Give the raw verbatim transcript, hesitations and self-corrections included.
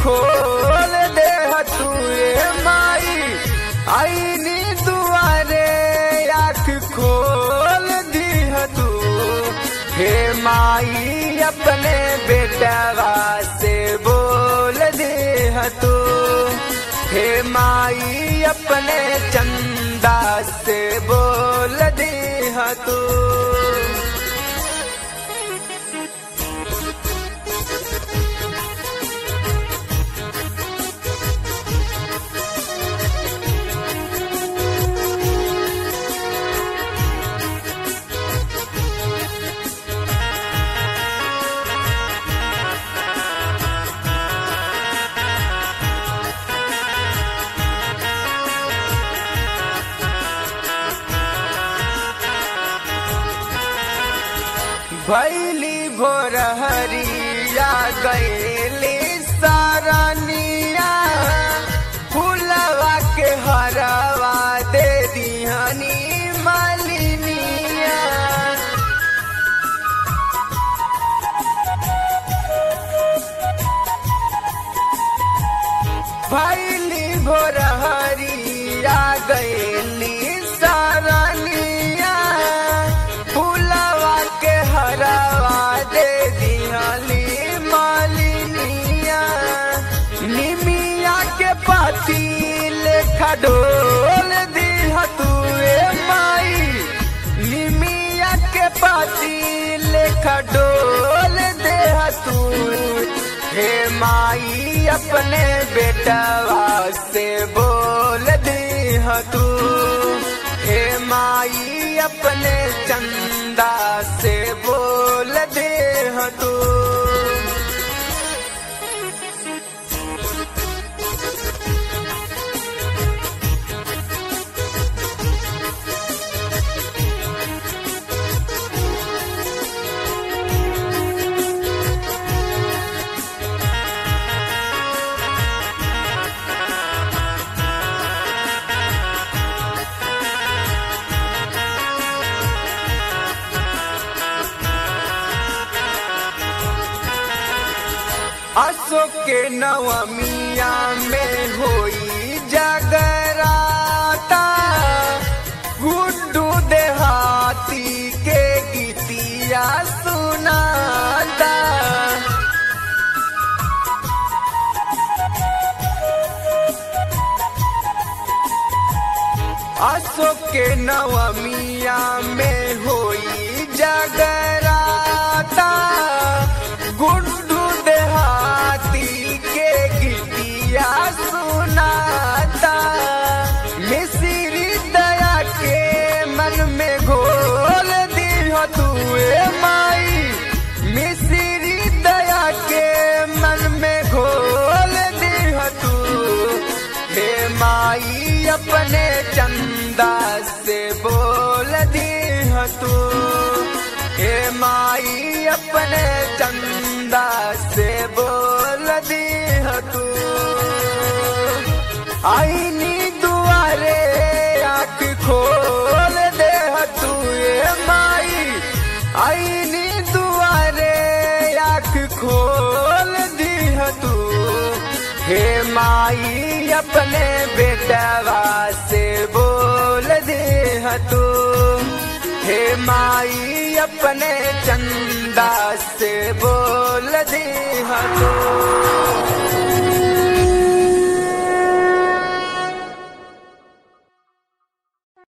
खोल दे तू ए माई, आईनी दुआरे आँख खोल दी तू। हे माई अपने बेटवा से बोल दे तू, हे माई अपने चंदा से बोल दे तू। भैली भोर हरिया गैली सारनिया, फूलवा के हरवा दे दिहनी मालिनिया। भैली भोर हरिया गैली सारनिया, फूलवा के हरवा दे दिहली मालिनिया। निमिया के पाती लेखा डोल दिह तू ए माई, निमिया के पाती लेखा डोल दे तू। हे माई अपने बेटवा से बोल दिह तू, हे माई अपने चंदा से बोल दे तू। अशोक के नवमिया में होई जगराता, गुड्डू देहाती के गीतिया सुनाता। अशोक के नवमिया में होई जगराता, गुड्डू देहाती के गीतिया सुनाता। मिस्री दया के मन में घोल दिह तू ए माई, मिस्री दया के मन में घोल दिह तू। हे माई अपने चंदा से बोल दिह तू, हे माई अपने चंदा से बोल दिह तू। आईनी दुआरे आँख खोल दे तू ए माई, आईनी दुआरे आँख खोल दिह तू। हे माई अपने बेटवा से बोल दिह तू, हे माई अपने चंदा से बोल दिह तू।